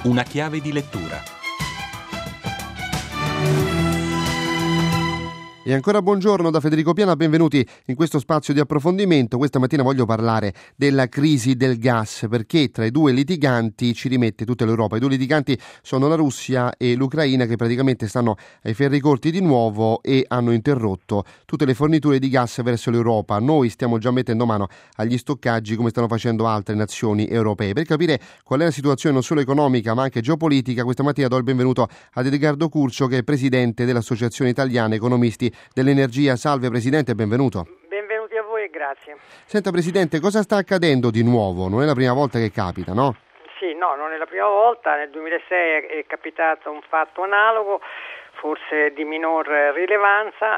Una chiave di lettura. E ancora buongiorno da Federico Piana, benvenuti in questo spazio di approfondimento. Questa mattina voglio parlare della crisi del gas, perché tra i due litiganti ci rimette tutta l'Europa. I due litiganti sono la Russia e l'Ucraina, che praticamente stanno ai ferri corti di nuovo e hanno interrotto tutte le forniture di gas verso l'Europa. Noi stiamo già mettendo mano agli stoccaggi, come stanno facendo altre nazioni europee. Per capire qual è la situazione non solo economica ma anche geopolitica, questa mattina do il benvenuto ad Edgardo Curcio, che è presidente dell'Associazione Italiana Economisti dell'Energia. Salve Presidente, benvenuto. Benvenuti a voi e grazie. Senta Presidente, cosa sta accadendo di nuovo? Non è la prima volta che capita, no? Sì, no, non è la prima volta. Nel 2006 è capitato un fatto analogo, forse di minor rilevanza.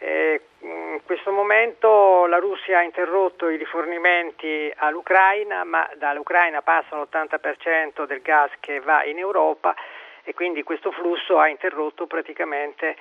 In questo momento la Russia ha interrotto i rifornimenti all'Ucraina, ma dall'Ucraina passa l'80% del gas che va in Europa e quindi questo flusso ha interrotto praticamente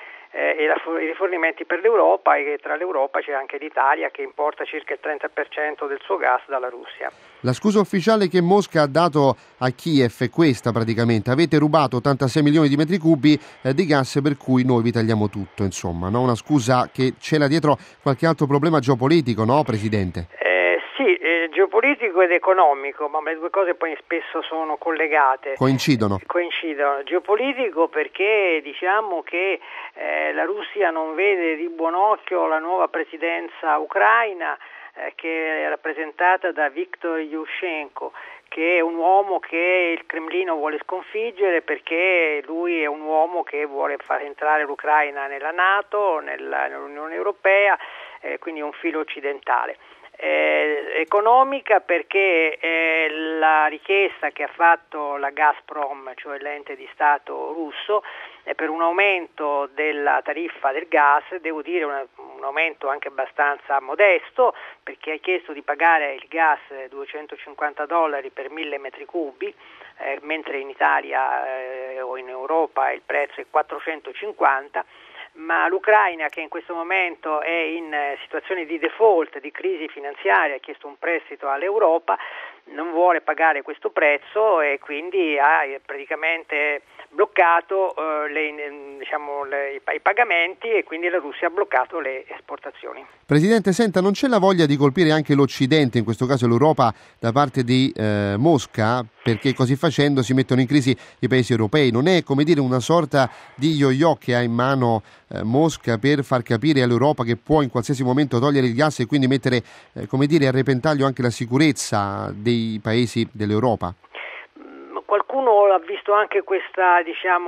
i rifornimenti per l'Europa, e tra l'Europa c'è anche l'Italia che importa circa il 30% del suo gas dalla Russia. La scusa ufficiale che Mosca ha dato a Kiev è questa praticamente: avete rubato 86 milioni di metri cubi di gas, per cui noi vi tagliamo tutto, insomma, no? Una scusa che c'era dietro qualche altro problema geopolitico, no Presidente? Sì, geopolitico ed economico, ma le due cose poi spesso sono collegate. Coincidono. Geopolitico perché diciamo che la Russia non vede di buon occhio la nuova presidenza ucraina che è rappresentata da Viktor Yushchenko, che è un uomo che il Cremlino vuole sconfiggere, perché lui è un uomo che vuole far entrare l'Ucraina nella NATO, nell'Unione Europea, quindi un filo occidentale. Economica perché la richiesta che ha fatto la Gazprom, cioè l'ente di Stato russo, è per un aumento della tariffa del gas, devo dire un aumento anche abbastanza modesto, perché ha chiesto di pagare il gas $250 per 1000 metri cubi, mentre in Italia o in Europa il prezzo è 450. Ma l'Ucraina, che in questo momento è in situazione di default, di crisi finanziaria, ha chiesto un prestito all'Europa, non vuole pagare questo prezzo e quindi ha praticamente bloccato i pagamenti, e quindi la Russia ha bloccato le esportazioni. Presidente, senta, non c'è la voglia di colpire anche l'Occidente, in questo caso l'Europa, da parte di Mosca, perché così facendo si mettono in crisi i paesi europei? Non è, come dire, una sorta di yo-yo che ha in mano Mosca per far capire all'Europa che può in qualsiasi momento togliere il gas e quindi mettere, a repentaglio anche la sicurezza dei paesi dell'Europa? Qualcuno ha visto anche questa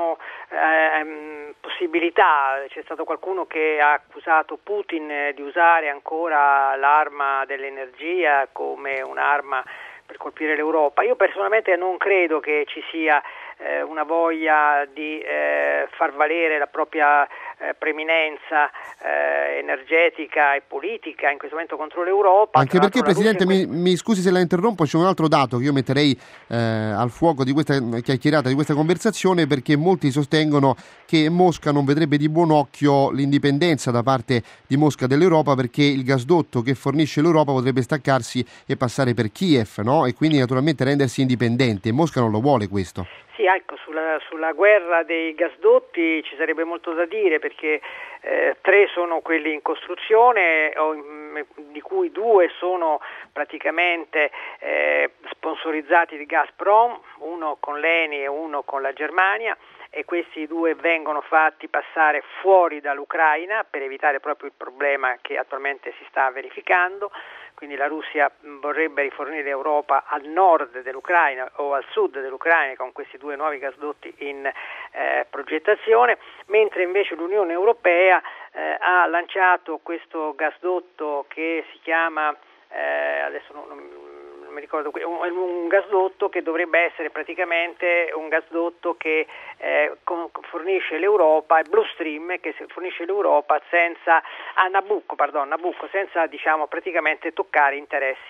possibilità. C'è stato qualcuno che ha accusato Putin di usare ancora l'arma dell'energia come un'arma per colpire l'Europa. Io personalmente non credo che ci sia una voglia di far valere la propria preminenza energetica e politica in questo momento contro l'Europa. Anche perché, Presidente, mi scusi se la interrompo, c'è un altro dato che io metterei al fuoco di questa chiacchierata, di questa conversazione, perché molti sostengono che Mosca non vedrebbe di buon occhio l'indipendenza da parte di Mosca dell'Europa, perché il gasdotto che fornisce l'Europa potrebbe staccarsi e passare per Kiev, no? E quindi naturalmente rendersi indipendente. Mosca non lo vuole questo. Sì, ecco, sulla guerra dei gasdotti ci sarebbe molto da dire, perché 3 sono quelli in costruzione, di cui 2 sono praticamente sponsorizzati di Gazprom, uno con l'Eni e uno con la Germania, e questi 2 vengono fatti passare fuori dall'Ucraina per evitare proprio il problema che attualmente si sta verificando. Quindi la Russia vorrebbe rifornire l'Europa al nord dell'Ucraina o al sud dell'Ucraina con questi 2 nuovi gasdotti in progettazione, mentre invece l'Unione Europea ha lanciato questo gasdotto che si chiama, adesso non mi ricordo, un gasdotto che dovrebbe essere praticamente un gasdotto che fornisce l'Europa, il Blue Stream, che fornisce l'Europa senza Nabucco, senza praticamente toccare interessi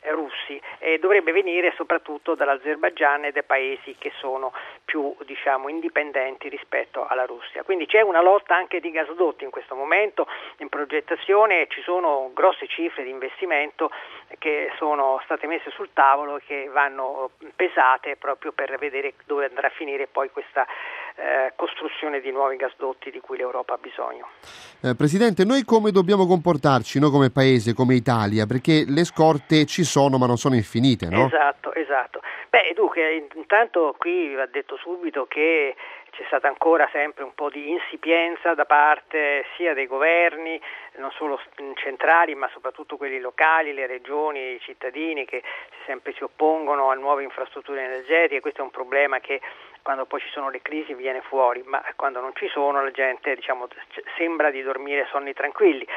russi, e dovrebbe venire soprattutto dall'Azerbaigian e dai paesi che sono più indipendenti rispetto alla Russia. Quindi c'è una lotta anche di gasdotti in questo momento in progettazione, e ci sono grosse cifre di investimento che sono state messe sul tavolo e che vanno pesate proprio per vedere dove andrà a finire poi questa costruzione di nuovi gasdotti di cui l'Europa ha bisogno. Presidente, noi come dobbiamo comportarci, noi come Paese, come Italia? Perché le scorte ci sono ma non sono infinite, no? Esatto. Dunque, intanto qui va detto subito che c'è stata ancora sempre un po' di insipienza da parte sia dei governi, non solo centrali, ma soprattutto quelli locali, le regioni, i cittadini che sempre si oppongono a nuove infrastrutture energetiche. Questo è un problema che quando poi ci sono le crisi viene fuori, ma quando non ci sono la gente sembra di dormire sonni tranquilli.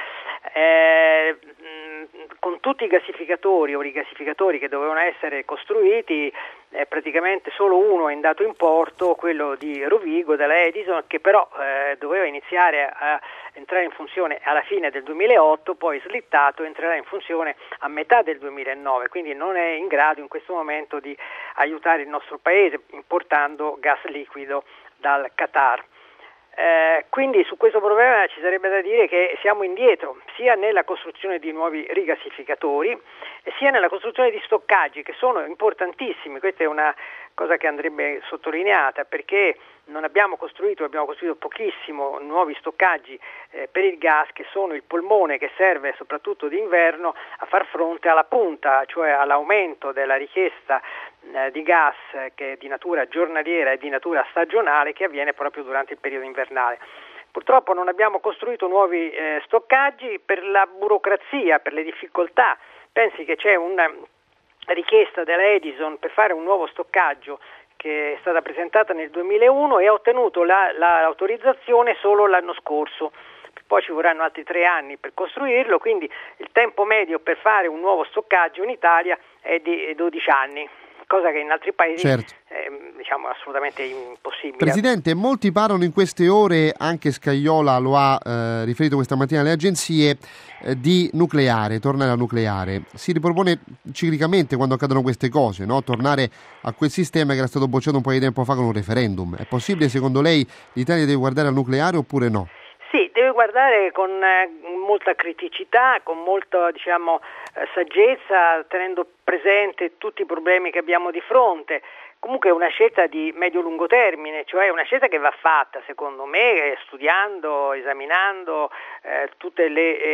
Con tutti i gasificatori o rigasificatori che dovevano essere costruiti, praticamente solo uno è andato in porto, quello di Rovigo della Edison, che però doveva iniziare a entrare in funzione alla fine del 2008, poi slittato, entrerà in funzione a metà del 2009, quindi non è in grado in questo momento di aiutare il nostro paese importando gas liquido dal Qatar. Quindi su questo problema ci sarebbe da dire che siamo indietro sia nella costruzione di nuovi rigasificatori sia nella costruzione di stoccaggi, che sono importantissimi. Questa è una cosa che andrebbe sottolineata, perché abbiamo costruito pochissimo nuovi stoccaggi per il gas, che sono il polmone che serve soprattutto d'inverno a far fronte alla punta, cioè all'aumento della richiesta di gas, che è di natura giornaliera e di natura stagionale, che avviene proprio durante il periodo invernale. Purtroppo non abbiamo costruito nuovi stoccaggi per la burocrazia, per le difficoltà. Pensi che c'è una richiesta della Edison per fare un nuovo stoccaggio che è stata presentata nel 2001 e ha ottenuto l'autorizzazione solo l'anno scorso. Poi ci vorranno altri 3 anni per costruirlo, quindi il tempo medio per fare un nuovo stoccaggio in Italia è di 12 anni. Cosa che in altri paesi è assolutamente impossibile. Presidente, molti parlano in queste ore, anche Scajola lo ha riferito questa mattina alle agenzie, di nucleare, tornare al nucleare. Si ripropone ciclicamente quando accadono queste cose, no? Tornare a quel sistema che era stato bocciato un po' di tempo fa con un referendum. È possibile, secondo lei, l'Italia deve guardare al nucleare oppure no? Sì, deve guardare con molta criticità, con molta saggezza, tenendo presente tutti i problemi che abbiamo di fronte. Comunque è una scelta di medio-lungo termine, cioè una scelta che va fatta, secondo me, studiando, esaminando tutte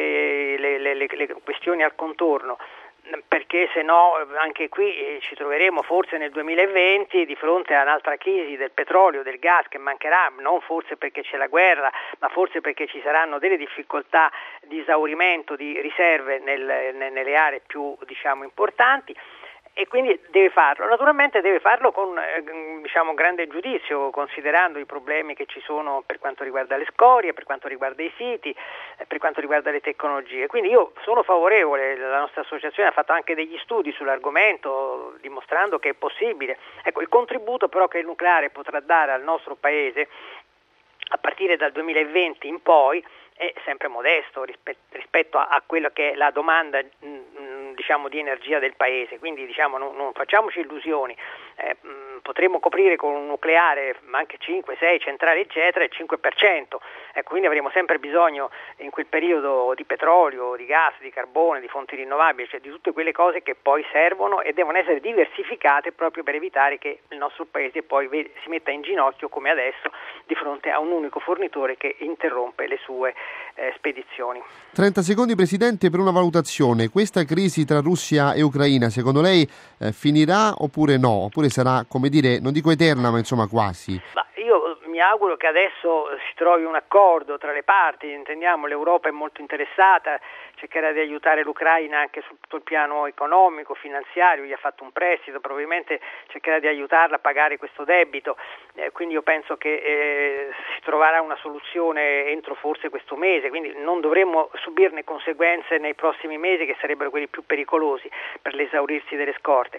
le questioni al contorno. Perché se no anche qui ci troveremo forse nel 2020 di fronte a un'altra crisi del petrolio, del gas, che mancherà, non forse perché c'è la guerra, ma forse perché ci saranno delle difficoltà di esaurimento di riserve nelle aree più importanti. E quindi deve farlo. Naturalmente deve farlo con grande giudizio, considerando i problemi che ci sono per quanto riguarda le scorie, per quanto riguarda i siti, per quanto riguarda le tecnologie. Quindi io sono favorevole, la nostra associazione ha fatto anche degli studi sull'argomento dimostrando che è possibile. Ecco, il contributo però che il nucleare potrà dare al nostro paese a partire dal 2020 in poi è sempre modesto rispetto a quello che è la domanda di energia del paese, quindi non facciamoci illusioni, potremmo coprire con un nucleare anche 5, 6 centrali eccetera il 5%, quindi avremo sempre bisogno in quel periodo di petrolio, di gas, di carbone, di fonti rinnovabili, cioè di tutte quelle cose che poi servono e devono essere diversificate proprio per evitare che il nostro paese poi si metta in ginocchio come adesso di fronte a un unico fornitore che interrompe le sue spedizioni. 30 secondi, Presidente, per una valutazione. Questa crisi tra Russia e Ucraina, secondo lei finirà oppure no? Oppure sarà, come dire, non dico eterna, ma insomma quasi? Io mi auguro che adesso si trovi un accordo tra le parti, intendiamo, l'Europa è molto interessata, cercherà di aiutare l'Ucraina anche sotto il piano economico, finanziario, gli ha fatto un prestito, probabilmente cercherà di aiutarla a pagare questo debito, quindi io penso che si troverà una soluzione entro forse questo mese, quindi non dovremmo subirne conseguenze nei prossimi mesi che sarebbero quelli più pericolosi per l'esaurirsi delle scorte.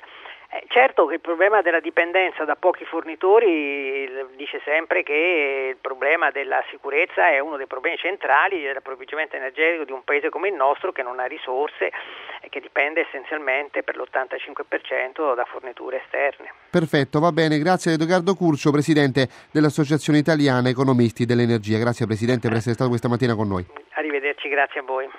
Certo che il problema della dipendenza da pochi fornitori dice sempre che il problema della sicurezza è uno dei problemi centrali dell'approvvigionamento energetico di un paese come il nostro, che non ha risorse e che dipende essenzialmente per l'85% da forniture esterne. Perfetto, va bene, grazie ad Edoardo Curcio, presidente dell'Associazione Italiana Economisti dell'Energia. Grazie Presidente per essere stato questa mattina con noi. Arrivederci, grazie a voi.